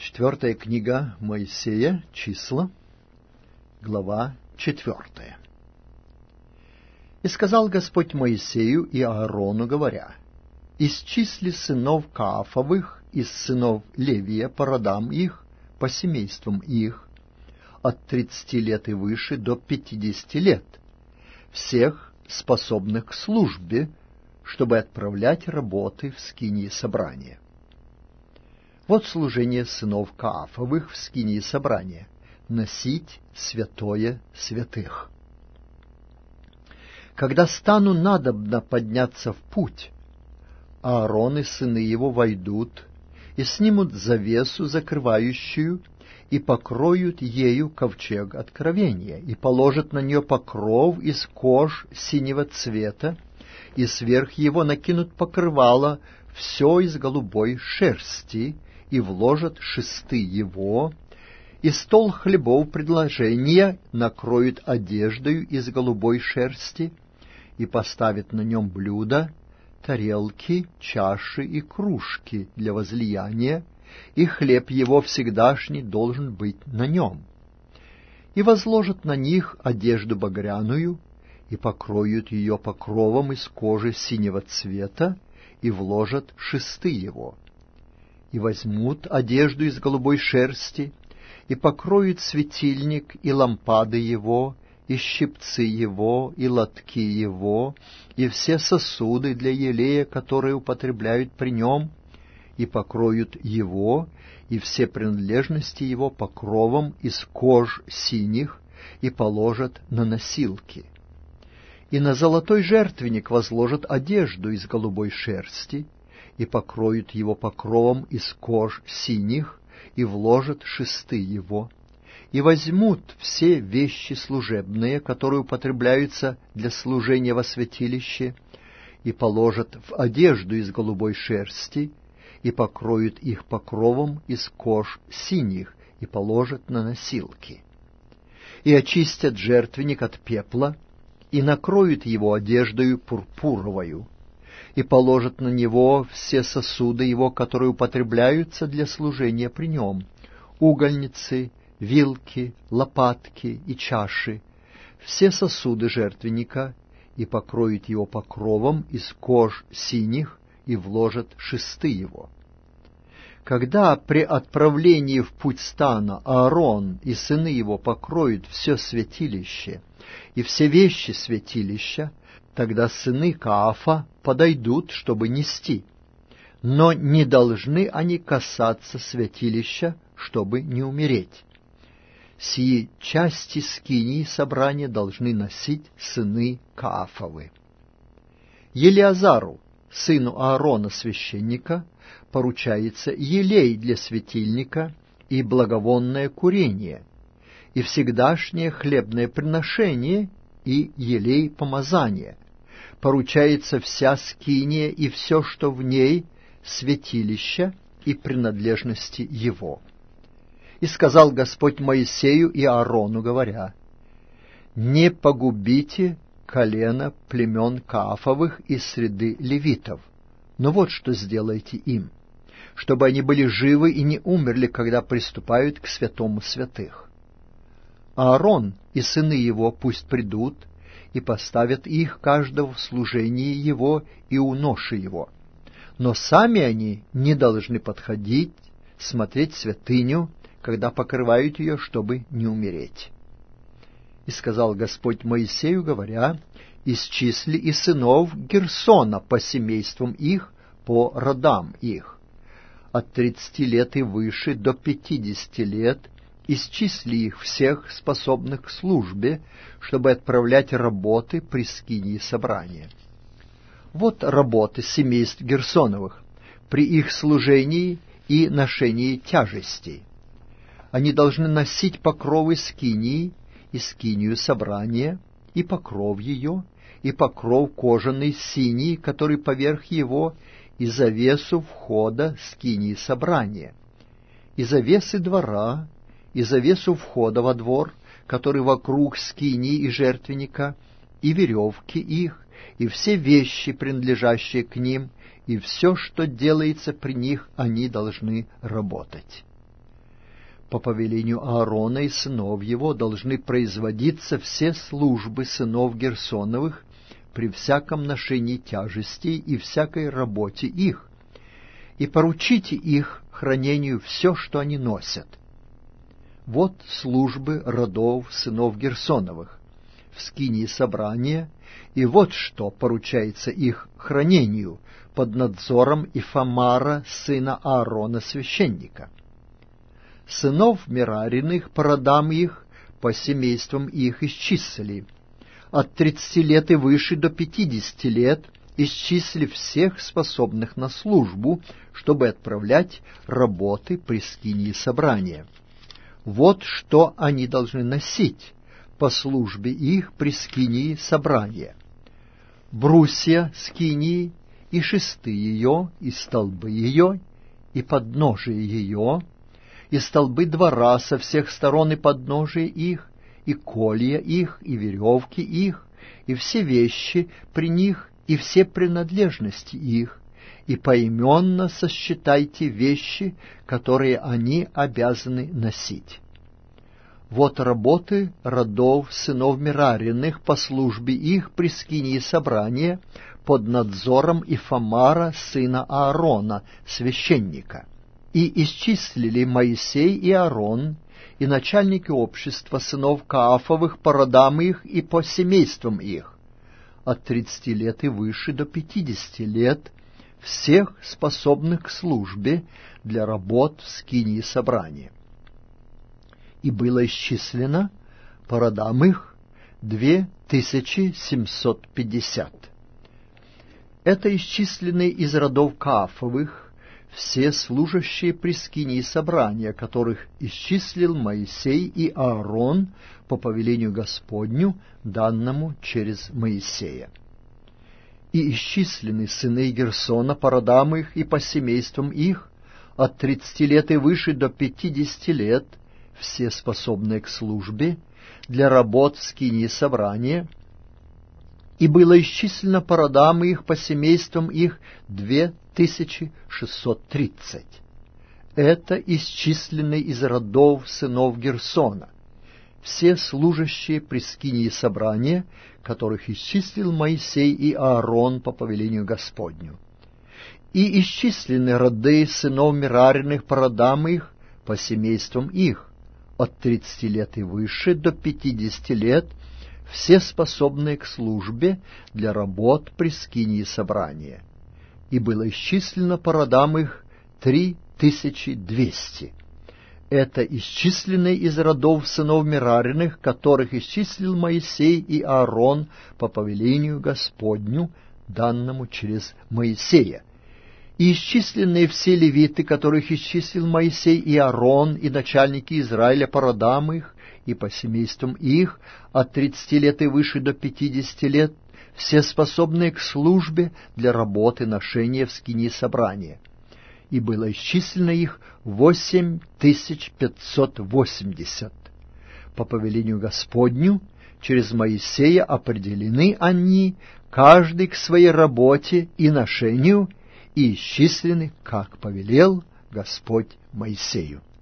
Четвертая книга Моисея, Числа, глава 4. «И сказал Господь Моисею и Аарону, говоря: исчисли сынов Каафовых из сынов Левия по родам их, по семействам их, от 30 лет и выше до 50 лет, всех способных к службе, чтобы отправлять работы в скинии собрания. Вот служение сынов Каафовых в скинии собрания — носить святое святых. Когда стану надобно подняться в путь, Аарон и сыны его войдут и снимут завесу, закрывающую, и покроют ею ковчег откровения, и положат на нее покров из кож синего цвета, и сверх его накинут покрывало все из голубой шерсти, и вложат шесты его, и стол хлебов предложения накроют одеждою из голубой шерсти, и поставят на нем блюда, тарелки, чаши и кружки для возлияния, и хлеб его всегдашний должен быть на нем. И возложат на них одежду багряную, и покроют ее покровом из кожи синего цвета, и вложат шесты его. И возьмут одежду из голубой шерсти, и покроют светильник и лампады его, и щипцы его, и лотки его, и все сосуды для елея, которые употребляют при нем, и покроют его, и все принадлежности его покровом из кож синих, и положат на носилки. И на золотой жертвенник возложат одежду из голубой шерсти, и покроют его покровом из кож синих, и вложат шесты его, и возьмут все вещи служебные, которые употребляются для служения во святилище, и положат в одежду из голубой шерсти, и покроют их покровом из кож синих, и положат на носилки. И очистят жертвенник от пепла, и накроют его одеждою пурпуровою, и положат на него все сосуды его, которые употребляются для служения при нем, угольницы, вилки, лопатки и чаши, все сосуды жертвенника, и покроют его покровом из кож синих, и вложат шесты его. Когда при отправлении в путь стана Аарон и сыны его покроют все святилище и все вещи святилища, тогда сыны Каафа подойдут, чтобы нести, но не должны они касаться святилища, чтобы не умереть. Сии части скинии собрания должны носить сыны Каафовы. Елиазару, сыну Аарона священника, поручается елей для светильника и благовонное курение, и всегдашнее хлебное приношение, и елей помазания. Поручается вся скиния и все, что в ней, святилище и принадлежности его. И сказал Господь Моисею и Аарону, говоря: не погубите колено племен Каафовых из среды левитов, но вот что сделайте им, чтобы они были живы и не умерли, когда приступают к святому святых. Аарон и сыны его пусть придут и поставят их каждого в служении его и у ноши его, но сами они не должны подходить, смотреть святыню, когда покрывают ее, чтобы не умереть. И сказал Господь Моисею, говоря: исчисли и сынов Герсона по семействам их, по родам их, от 30 лет и выше до 50 лет, исчисли их всех, способных к службе, чтобы отправлять работы при скинии собрания. Вот работы семейств Герсоновых при их служении и ношении тяжестей. Они должны носить покровы скинии и скинию собрания, и покров ее, и покров кожаный синий, который поверх его, и завесу входа скинии собрания, и завесы двора, и завесу входа во двор, который вокруг скинии и жертвенника, и веревки их, и все вещи, принадлежащие к ним, и все, что делается при них, они должны работать. по повелению Аарона и сынов его должны производиться все службы сынов Герсоновых при всяком ношении тяжестей и всякой работе их, и поручите их хранению все, что они носят. Вот службы родов сынов Герсоновых в скинии собрания, и вот что поручается их хранению под надзором Ифамара, сына Аарона, священника. Сынов Мерариных по родам их, по семействам их исчислили, от 30 лет и выше до 50 лет, исчислив всех способных на службу, чтобы отправлять работы при скинии собрания. Вот что они должны носить по службе их при скинии собрания: брусья скинии, и шесты ее, и столбы ее, и подножие ее, и столбы двора со всех сторон и подножие их, и колья их, и веревки их, и все вещи при них, и все принадлежности их, и поименно сосчитайте вещи, которые они обязаны носить. Вот работы родов сынов Мерариных по службе их при скинии собрания под надзором Ифамара, сына Аарона, священника. И исчислили Моисей и Аарон, и начальники общества сынов Каафовых по родам их и по семействам их, от 30 лет и выше до 50 лет, всех способных к службе для работ в скинии собрания. И было исчислено по родам их 2750. Это исчисленные из родов Каафовых все служащие при скинии собрания, которых исчислил Моисей и Аарон по повелению Господню, данному через Моисея. И исчислены сыны Герсона по родам их и по семействам их, от 30 лет и выше до 50 лет, все способные к службе для работ в скинии собрания, и было исчислено по родам их, по семействам их 2630. Это исчислены из родов сынов Герсона, все служащие при скинии собрания, которых исчислил Моисей и Аарон по повелению Господню. И исчислены роды сынов Мерариных по родам их, по семействам их, от 30 лет и выше до 50 лет, все способные к службе для работ при скинии собрания. И было исчислено по родам их 3200. Это исчисленные из родов сынов Мерариных, которых исчислил Моисей и Аарон по повелению Господню, данному через Моисея. И исчисленные все левиты, которых исчислил Моисей и Аарон, и начальники Израиля по родам их и по семействам их, от 30 лет и выше до 50 лет, все способные к службе для работы ношения в скинии собрания. И было исчислено их 8580. По повелению Господню, через Моисея определены они, каждый к своей работе и ношению, и исчислены, как повелел Господь Моисею.